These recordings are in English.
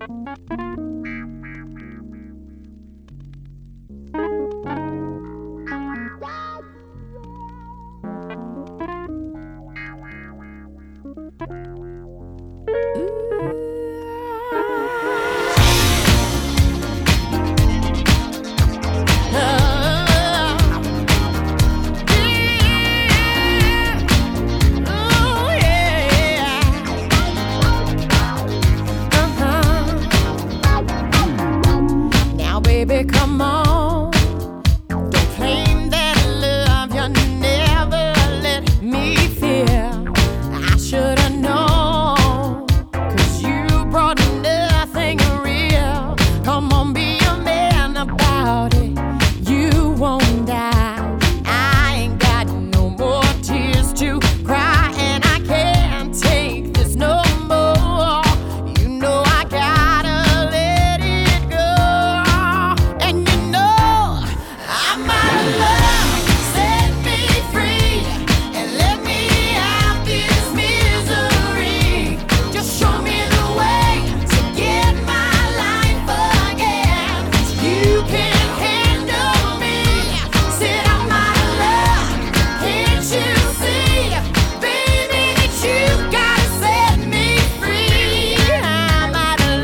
Baby, come on. Don't claim that love you never let me feel. I should've known, 'cause you brought nothing real. Come on, be a man about it. You won't die. I ain't got no more tears to cry, and I can't take this no more. You know I gotta let it go. And you know I'm out of love. Set me free and let me out this misery. Just show me the way to get my life again. You can't handle me. Said I'm out of love. Can't you see, baby, that you gotta set me free? I'm out of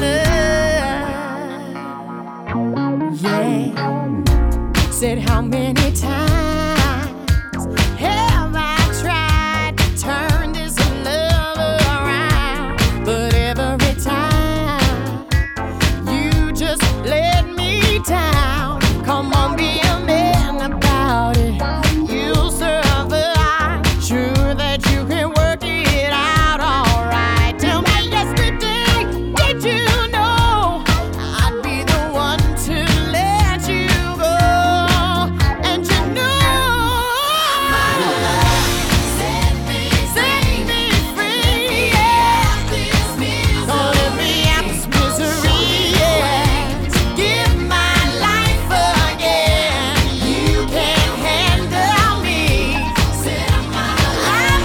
love. Yeah. Said how many times have I tried to turn this love around? But every time you just let me down. Come on, be a man about it. You'll survive. Sure that you can work it out alright. Tell me yesterday, did you know I'd be the one to let you go? And you know I'm out of love. Set me free, yeah. Gonna let me out this misery, yeah. To give my life again. You can't handle me. Said I'm out of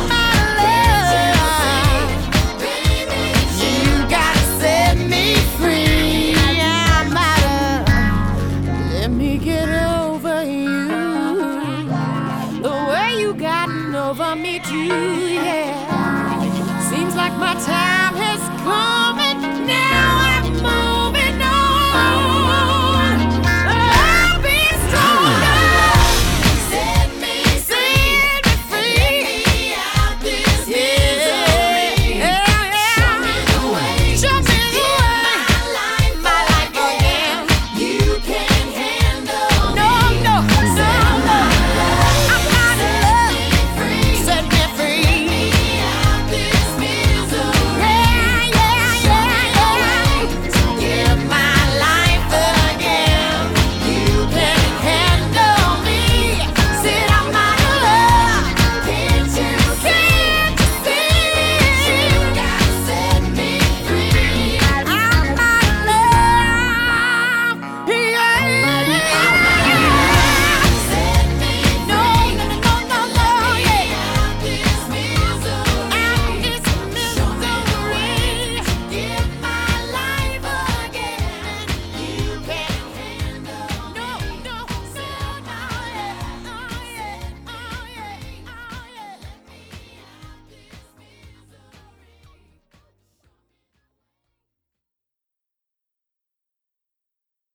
love. You gotta set me free. I'm out of. Let me get over you. The way you gotten over me too, yeah. Seems like my time